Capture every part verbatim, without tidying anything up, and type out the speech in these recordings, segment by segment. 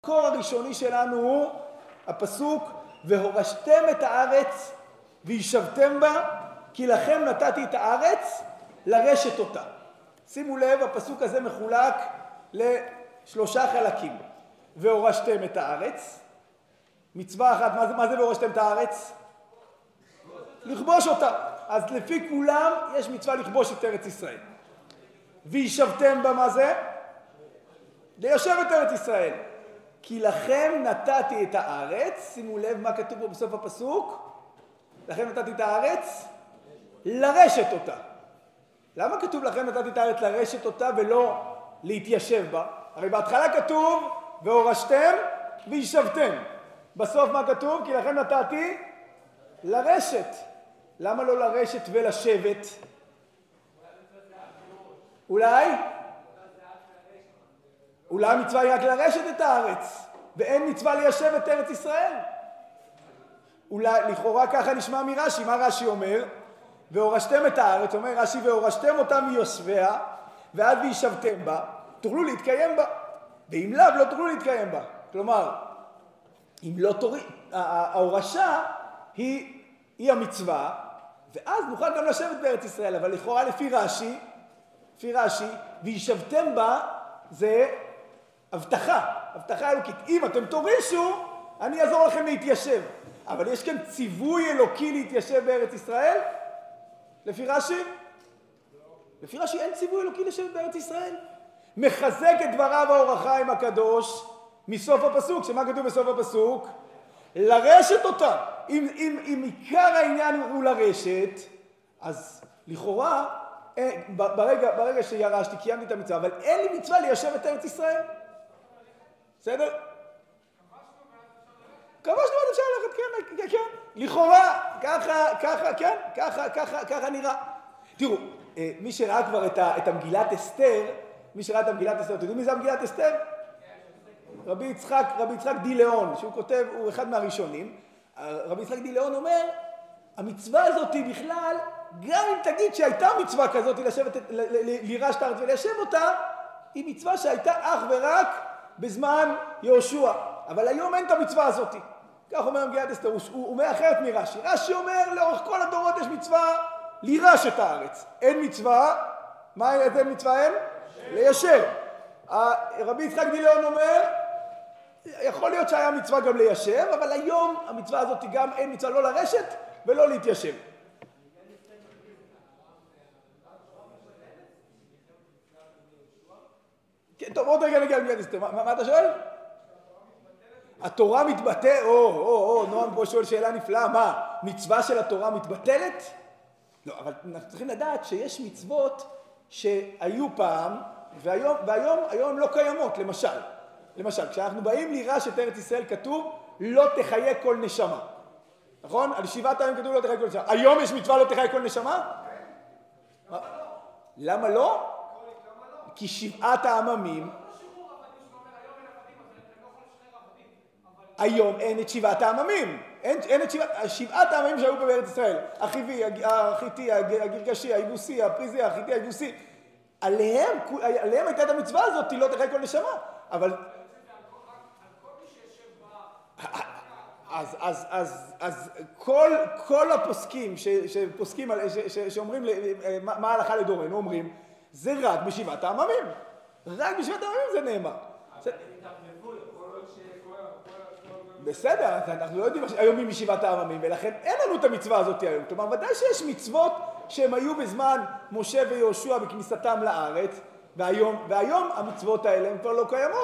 המקור הראשוני שלנו הוא הפסוק והורשתם את הארץ וישבתם בה כי לכם נתתי את הארץ לרשת אותה. שימו לב, הפסוק הזה מחולק לשלושה חלקים. והורשתם את הארץ, מצווה אחת, מה זה, מה זה והורשתם את הארץ? לכבוש אותה. אז לפי כולם יש מצווה לכבוש את ארץ ישראל. וישבתם בה, מה זה? ליישב את ארץ ישראל. כי לכם נתתי את הארץ, שימו לב מה כתוב פה בסוף הפסוק, לכם נתתי את הארץ לרשת אותה. למה כתוב לכם נתתי את הארץ לרשת אותה ולא להתיישב בה? הרי בהתחלה כתוב והורשתם וישבתם. בסוף מה כתוב? כי לכם נתתי לרשת. למה לא לרשת ולשבת? אולי? אולי המצווה היא רק לרשת את הארץ, ואין מצווה ליישב את ארץ ישראל. אולי, לכאורה ככה נשמע מרש"י. מה רש"י אומר? והורשתם את הארץ, אומר רש"י, והורשתם אותה מיושביה, ועד וישבתם בה, תוכלו להתקיים בה. ואם לאו, לא תוכלו להתקיים בה. כלומר, אם לא תוריד, ההורשה היא, היא המצווה, ואז נוכל גם לשבת בארץ ישראל. אבל לכאורה לפי רש"י, לפי רש"י, וישבתם בה זה הבטחה, הבטחה אלוקית. אם אתם תורישו, אני אעזור לכם להתיישב. אבל יש כאן ציווי אלוקי להתיישב בארץ ישראל? לפי רש"י? לפי רש"י אין ציווי אלוקי לשבת בארץ ישראל. מחזק את דבריו האור החיים הקדוש מסוף הפסוק. שמה כתוב בסוף הפסוק? לרשת אותה. אם, אם, אם עיקר העניין הוא לרשת, אז לכאורה, ברגע, ברגע שירשתי, קיימתי את המצווה, אבל אין לי מצווה ליישב את ארץ ישראל. בסדר? כבשנו עד אפשר ללכת, כן, כן, כן. לכאורה, ככה, ככה, כן, ככה, ככה, ככה נראה. תראו, מי שראה כבר את, ה, את המגילת אסתר, מי שראה את המגילת אסתר, אתם יודעים מי זה המגילת אסתר? רבי יצחק, רבי יצחק די-לאון, שהוא כותב, הוא אחד מהראשונים. רבי יצחק די-לאון אומר, המצווה הזאת היא בכלל, גם אם תגיד שהייתה מצווה כזאת לשבת, לירש את הארץ וליישב אותה, היא מצווה שהייתה אך ורק בזמן יהושע. אבל היום אין את המצווה הזאת. כך אומר מגילת אסתר, הוא, הוא אומר אחרת מרש"י. רש"י אומר, לאורך כל הדורות יש מצווה לירש את הארץ. אין מצווה, מה אין מצווה אין? ליישב. רבי יצחק די-לאון אומר, יכול להיות שהיה מצווה גם ליישב, אבל היום המצווה הזאת גם אין מצווה לא לרשת ולא להתיישב. כן, טוב, עוד רגע נגיע למגילת אסתר. מה, מה אתה שואל? התורה מתבטא, או, או, או, נועם פה שואל שאלה נפלאה, מה, מצווה של התורה מתבטלת? לא, אבל אנחנו צריכים לדעת שיש מצוות שהיו פעם, והיום, והיום, היום הן לא קיימות, למשל. למשל, כשאנחנו באים לירש את ארץ ישראל, כתוב, לא תחיה כל נשמה. נכון? על שבעת הימים כתוב לא תחיה כל נשמה. היום יש מצווה לא תחיה כל נשמה? למה לא? כי שבעת העממים, היום אין את שבעת העממים. אין, אין את שבעת, שבעת העממים שהיו בארץ ישראל. החיבי, החיתי, הגרגשי, היבוסי, הפריזי, החיתי, היבוסי. עליהם, עליהם הייתה את המצווה הזאת, לא תחיה כל נשמה. אבל אז, אז, אז, אז כל, כל הפוסקים ש, שפוסקים, ש, ש, שאומרים מה, מה ההלכה לדורנו, אומרים, זה רק בשבעת העממים. רק בשבעת העממים זה נאמר. בסדר, אנחנו לא יודעים היום מי משבעת העממים, ולכן אין לנו את המצווה הזאת היום. כלומר, ודאי שיש מצוות שהם היו בזמן משה ויהושע בכניסתם לארץ, והיום, והיום המצוות האלה הן כבר לא קיימות.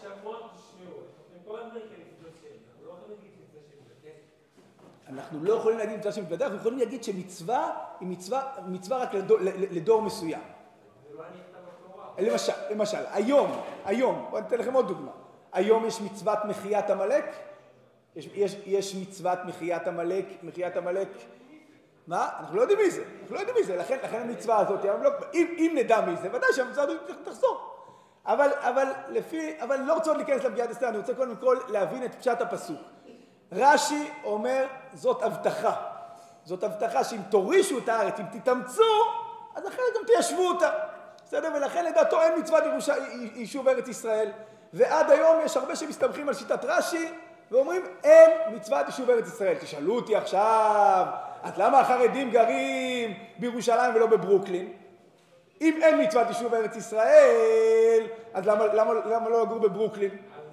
אנחנו לא יכולים להגיד מצווה שמתוודע, אנחנו יכולים להגיד שמצווה היא מצווה, מצווה רק לדור, לדור מסוים. למשל, למשל, היום, היום, בואו ניתן לכם עוד דוגמה. היום יש מצוות מחיית עמלק? יש, יש, יש מצוות מחיית עמלק, מחיית עמלק. מה? אנחנו לא יודעים מי זה, אנחנו לא יודעים מי זה, לכן, לכן המצווה הזאת, לא, אם, אם נדע מי זה, ודאי שהמצווה הזאת תחזור. אבל, אבל לפי, אבל לא רוצה עוד להיכנס למגילת אסתר, אני רוצה קודם כל להבין את פשט הפסוק. רש"י אומר, זאת הבטחה. זאת הבטחה שאם תורישו את הארץ, אם תתאמצו, אז אחרת גם תיישבו אותה. בסדר? ולכן לדעתו אין מצוות יישוב ארץ ישראל. ועד היום יש הרבה שמסתמכים על שיטת רש"י, ואומרים אין מצוות יישוב ארץ ישראל. תשאלו אותי עכשיו, אז למה החרדים גרים בירושלים ולא בברוקלין? אם אין מצוות יישוב ארץ ישראל, אז למה, למה, למה לא לגור בברוקלין?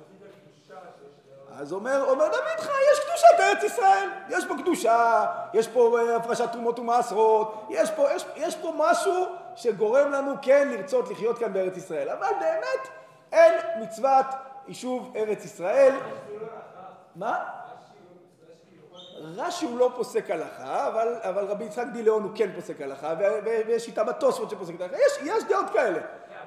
אז אומר, אומר דוד חי, יש קדושת ארץ ישראל, יש פה קדושה, יש פה הפרשת תרומות ומעשרות, יש פה, יש, יש פה משהו שגורם לנו כן לרצות לחיות כאן בארץ ישראל, אבל באמת אין מצוות יישוב ארץ ישראל. מה? רש"י הוא לא פוסק הלכה, אבל, אבל רבי יצחק דילאון הוא כן פוסק הלכה, ויש איתה בתוספות שפוסק הלכה, יש, יש דעות כאלה.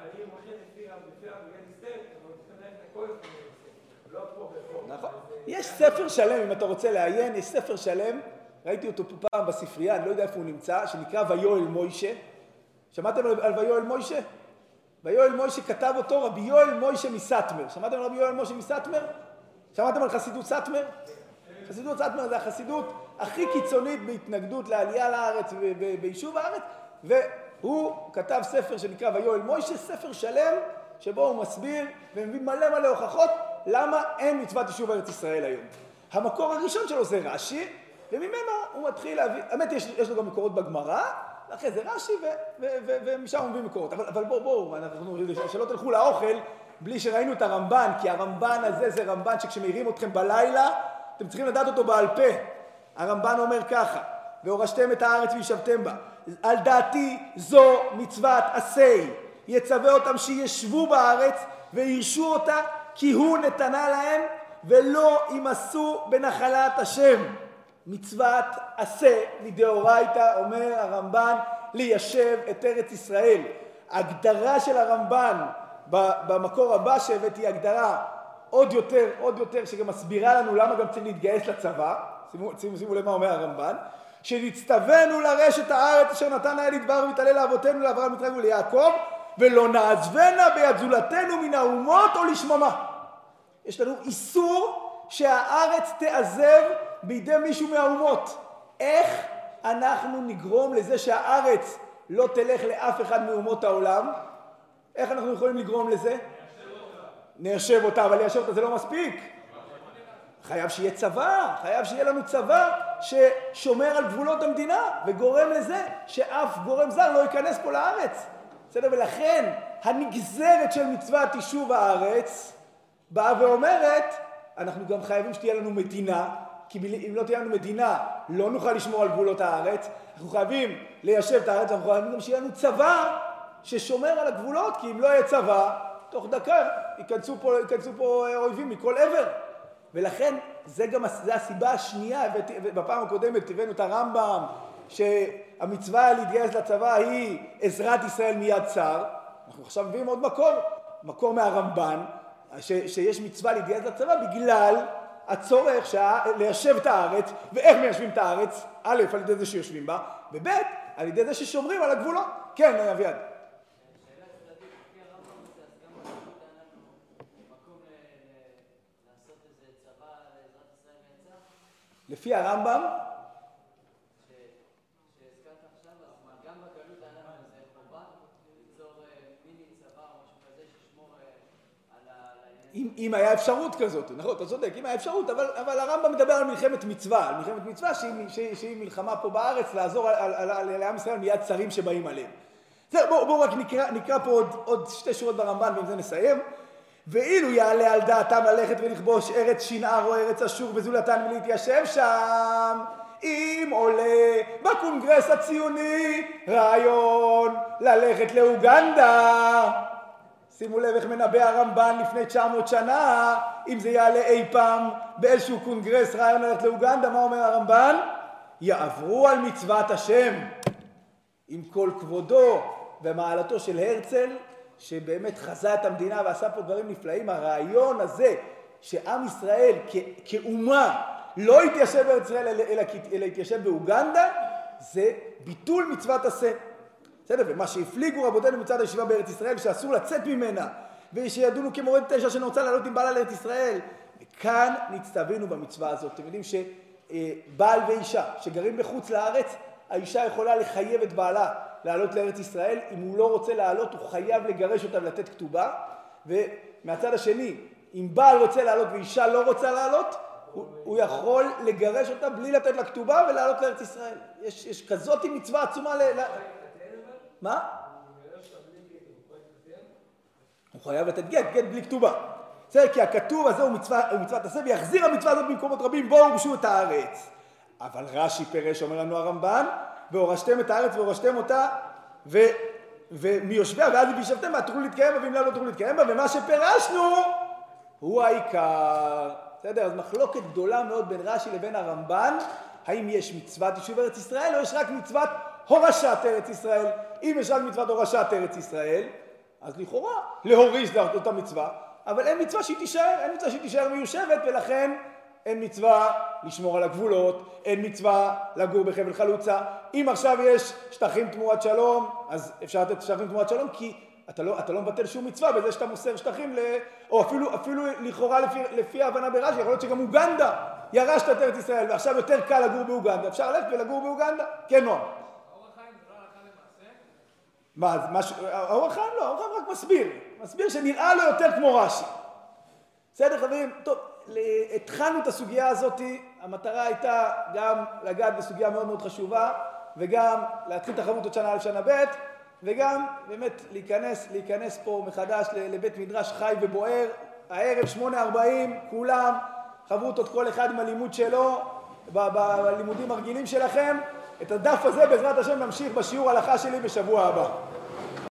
נכון. יש ספר שלם, אם אתה רוצה לעיין, יש ספר שלם, ראיתי אותו פעם בספרייה, אני לא יודע איפה הוא נמצא, שנקרא ויואל מוישה. שמעתם על, על ויואל מוישה? ויואל מוישה כתב אותו רבי יואל מוישה מסטמר. שמעתם על רבי יואל מוישה מסטמר? שמעתם על חסידות סטמר? חסידות סטמר זה החסידות הכי קיצונית בהתנגדות לעלייה לארץ וביישוב הארץ, והוא כתב ספר שנקרא ויואל מוישה, ספר שלם שבו הוא מסביר ומביא מלא מלא הוכחות למה אין מצוות יישוב ארץ ישראל היום. המקור הראשון שלו זה רש"י, וממנו הוא מתחיל להביא, האמת יש, יש לו גם מקורות בגמרא, ואחרי זה רש"י ומשם הוא מביא מקורות. אבל, אבל בואו, בואו, אנחנו שלא תלכו לאוכל בלי שראינו את הרמב"ן, כי הרמב"ן הזה זה רמב"ן שכשמעירים אתכם בלילה, אתם צריכים לדעת אותו בעל פה. הרמב"ן אומר ככה, והורשתם את הארץ וישבתם בה. על דעתי זו מצוות עשי, יצווה אותם שישבו בארץ וירשו אותה, כי הוא נתנה להם ולא ימסו בנחלת השם. מצוות עשה מדאורייתא, אומר הרמב"ן, ליישב את ארץ ישראל. הגדרה של הרמב"ן במקור הבא שהבאתי הגדרה עוד יותר, עוד יותר, שגם מסבירה לנו למה גם צריך להתגייס לצבא. שימו, שימו, שימו למה אומר הרמב"ן. שנצטווינו לרשת הארץ אשר נתן האל יתברך ויתעלה לאבותינו לאברהם יצחק וליעקב, ולא נעזבנה ביד זולתנו מן האומות או לשממה. יש לנו איסור שהארץ תעזב בידי מישהו מהאומות. איך אנחנו נגרום לזה שהארץ לא תלך לאף אחד מאומות העולם? איך אנחנו יכולים לגרום לזה? ניישב אותה, אבל ליישב אותה זה לא מספיק. חייב שיהיה צבא, חייב שיהיה לנו צבא ששומר על גבולות המדינה וגורם לזה שאף גורם זר לא ייכנס פה לארץ. בסדר? ולכן הנגזרת של מצוות יישוב הארץ באה ואומרת, אנחנו גם חייבים שתהיה לנו מדינה, כי אם לא תהיה לנו מדינה לא נוכל לשמור על גבולות הארץ, אנחנו חייבים ליישב את הארץ, אנחנו חייבים גם שיהיה לנו צבא ששומר על הגבולות, כי אם לא יהיה צבא, תוך דקה ייכנסו פה, ייכנסו פה אויבים מכל עבר. ולכן זה גם זה הסיבה השנייה, בפעם הקודמת הבאנו את הרמב"ם, שהמצווה להתגייס לצבא היא עזרת ישראל מיד צר. אנחנו עכשיו מביאים עוד מקור, מקור מהרמב"ן, ש, שיש מצווה להתגייס לצבא בגלל הצורך שה, ליישב את הארץ. ואיך מיישבים את הארץ? א', על ידי זה שיושבים בה, וב', על ידי זה ששומרים על הגבולות. כן, אביעד. לפי הרמב"ם, שהזכרת עכשיו, אז גם בגלות העולם הזה חובה ליצור מיני צבא או משהו כזה ששמור על העניין. אם היה אפשרות כזאת, נכון, אתה צודק, אם היה אפשרות, אבל הרמב"ם מדבר על מלחמת מצווה, על מלחמת מצווה שהיא מלחמה פה בארץ, לעזור לעם ישראל מיד צרים שבאים עליהם. בואו רק נקרא פה עוד שתי שורות ברמב"ן ועם זה נסיים. ואילו יעלה על דעתם ללכת ולכבוש ארץ שנער או ארץ אשור וזולתן ולהתיישב שם, אם עולה בקונגרס הציוני רעיון ללכת לאוגנדה. שימו לב איך מנבא הרמב"ן לפני תשע מאות שנה, אם זה יעלה אי פעם באיזשהו קונגרס רעיון ללכת לאוגנדה, מה אומר הרמב"ן? יעברו על מצוות השם. עם כל כבודו ומעלתו של הרצל, שבאמת חזה את המדינה ועשה פה דברים נפלאים, הרעיון הזה שעם ישראל כ- כאומה לא יתיישב בארץ ישראל אלא, אלא, אלא יתיישב באוגנדה, זה ביטול מצוות עשה. בסדר? ומה שהפליגו רבותינו מצד הישיבה בארץ ישראל שאסור לצאת ממנה, ושידונו כמורד תשע שנרצה לעלות עם בעלה לארץ ישראל, וכאן נצטווינו במצווה הזאת. אתם יודעים שבעל ואישה שגרים בחוץ לארץ, האישה יכולה לחייב את בעלה לעלות לארץ ישראל, אם הוא לא רוצה לעלות הוא חייב לגרש אותה ולתת כתובה, מהצד השני, אם בעל רוצה לעלות ואישה לא רוצה לעלות, הוא, הוא יכול לגרש אותה בלי לתת לה כתובה ולעלות לארץ ישראל. יש, יש כזאת מצווה עצומה ל... ל... מה? הוא חייב לתת גט, גט בלי כתובה. בסדר, כי הכתוב הזה הוא מצווה, הוא מצוות עשה, ויחזיר המצווה הזאת במקומות רבים, בואו ורשו את הארץ. אבל רש"י פירש, אומר לנו הרמב"ן, והורשתם את הארץ והורשתם אותה, ו... ומיושביה, ואז וישבתם בה, תוכלו להתקיים בה, ואם לא, לא תוכלו להתקיים בה, ומה שפירשנו הוא העיקר. בסדר, אז מחלוקת גדולה מאוד בין רש"י לבין הרמב"ן, האם יש מצוות יישוב ארץ ישראל, או יש רק מצוות הורשת ארץ ישראל. אם יש רק מצוות הורשת ארץ ישראל, אז לכאורה להוריש זאת אותה מצווה, אבל אין מצווה שהיא תישאר, אין מצווה שהיא תישאר מיושבת, ולכן אין מצווה לשמור על הגבולות, אין מצווה לגור בחבל חלוצה. אם עכשיו יש שטחים תמורת שלום, אז אפשר לתת שטחים תמורת שלום, כי אתה לא, אתה לא מבטל שום מצווה בזה שאתה מוסר שטחים, ל... או אפילו, אפילו לכאורה לפי, לפי ההבנה ברש"י, יכול להיות שגם אוגנדה ירשת את ארץ ישראל, ועכשיו יותר קל לגור באוגנדה, אפשר ללכת ולגור באוגנדה, כן נועם. האור החיים זה לא הלכה למעשה? מה, משהו, האור החיים לא, האור החיים רק מסביר, מסביר שנראה לו יותר כמו רש"י. בסדר חברים? טוב, התחלנו את הסוגיה הזאת, המטרה הייתה גם לגעת בסוגיה מאוד מאוד חשובה, וגם להתחיל תחרות עוד שנה א' שנה ב', וגם באמת להיכנס, להיכנס פה מחדש לבית מדרש חי ובוער, הערב שמונה ארבעים, כולם, חברותות כל אחד עם הלימוד שלו, בלימודים הרגילים שלכם. את הדף הזה בעזרת השם נמשיך בשיעור הלכה שלי בשבוע הבא.